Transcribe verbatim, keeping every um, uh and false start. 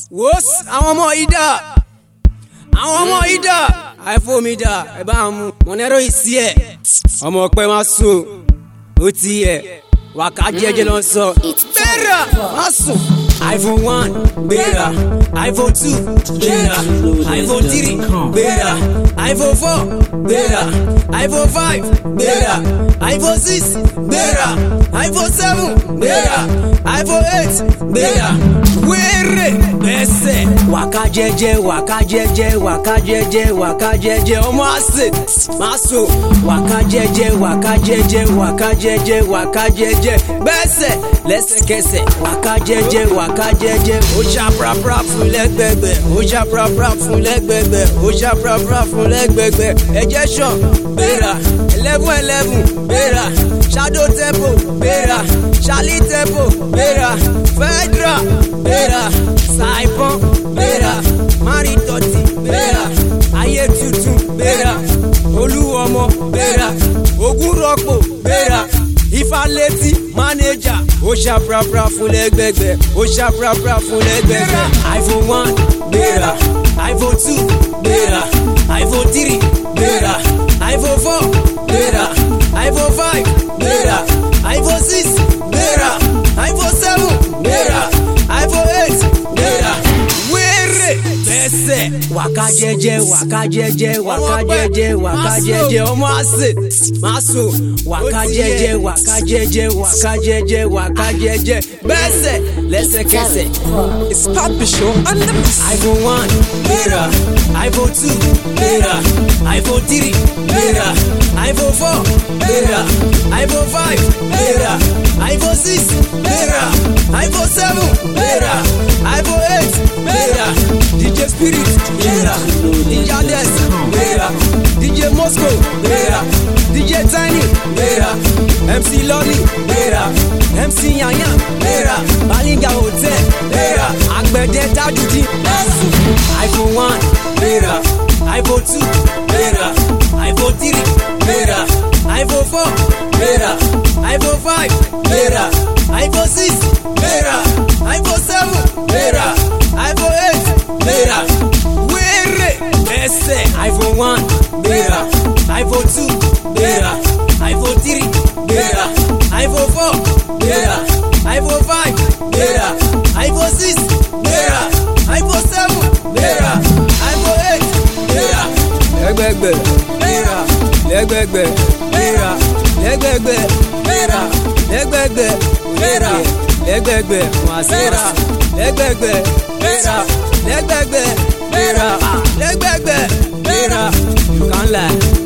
wos àwọn ọmọ yìí dà àwọn ọmọ yìí dà iPhone mi dà ẹ bá mú Monero ìsí ẹ ọmọ ọpẹ máa sùn ó ti yẹ wàká jẹjẹ lọ sọ bẹ́ẹ̀rẹ̀ máa sùn. iPhone one gbéra, iPhone two gbéra, iPhone three gbéra, iPhone four gbéra, iPhone five gbéra, iPhone six gbéra, iPhone seven gbéra, iPhone eight gbéra. Wéré bẹ́sẹ̀ wàká jẹ́jẹ́ wàká jẹ́jẹ́ wàká jẹ́jẹ́ wàká jẹ́jẹ́ ọmọ àṣẹ máa so wàká jẹ́jẹ́ wàká jẹ́jẹ́ wàká jẹ́jẹ́ wàká jẹ́jẹ́ bẹ́sẹ̀ lẹ́sẹ̀kẹsẹ̀ wàká jẹ́jẹ́ wàká jẹ́jẹ́ ó ṣá prapra fún lẹ́gbẹ̀gbẹ̀ ó ṣá prapra fún lẹ́gbẹ̀gbẹ̀ ó ṣá prapra fún lẹ́gbẹ̀gbẹ̀ ẹ̀jẹ̀ sàn gbéra eleven eleven gbéra shadow tempo gbéra charlie tempo gbéra federal gbéra saipon gbéra maritoti gbéra ayé tuntun gbéra olúwọmọ gbéra ogúnrọpò gbéra ifálétí mánéjà ó ṣá prapra fún lẹ́gbẹ̀gbẹ̀ ó ṣá prapra fún lẹ́gbẹ̀gbẹ̀ iPhone one gbéra iPhone two gbéra iPhone three gbéra iPhone four gbéra iPhone five gbéra iPhone six gbéra iPhone seven gbéra iPhone eight gbéra. Wéré bẹ́sẹ̀ wàká jẹ́jẹ́ wàká jẹ́jẹ́ wàká jẹ́jẹ́ wàká jẹ́jẹ́ ọmọ àṣẹ máa so wàká jẹ́jẹ́ wàká jẹ́jẹ́ wàká jẹ́jẹ́ wàká jẹ́jẹ́ bẹ́sẹ̀ lẹ́sẹ̀kẹsẹ̀. It's Papi Show and the iPhone one gbéra, iPhone two gbéra, iPhone three gbéra, iPhone four gbéra, iPhone five gbéra, iPhone six gbéra, iPhone seven gbéra, iPhone eight gbéra, D J Spirit gbéra, D J Ades gbéra, D J Moscow gbéra, D J Tiny gbéra, M C Lolly gbéra, M C Yanyan gbéra, Balinga Hotel gbéra, Agbẹ̀dẹ Tajudi lẹ́sùn. iPhone one gbéra, iPhone two gbéra, iPhone three gbéra, iPhone four gbéra, iPhone five gbéra, iPhone six gbéra, iPhone seven gbéra, iPhone eight gbéra. Wéré bẹ́sẹ̀ iPhone one gbéra, iPhone two gbéra, iPhone three gbéra, iPhone four gbéra, iPhone five gbéra, iPhone six gbéra, iPhone seven gbéra, iPhone eight gbéra. Lẹ́gbẹ̀gbẹ̀ gbéra, lẹ́gbẹ̀gbẹ̀ gbéra, lẹ́gbẹ̀gbẹ̀ gbéra, lẹ́gbẹ̀gbẹ̀ gbéra, lẹ́gbẹ̀gbẹ̀ wàsíra, lẹ́gbẹ̀gbẹ̀ gbéra, lẹ́gbẹ̀gbẹ̀ gbéra, lẹ́gbẹ̀gbẹ̀ gbéra. You can lie.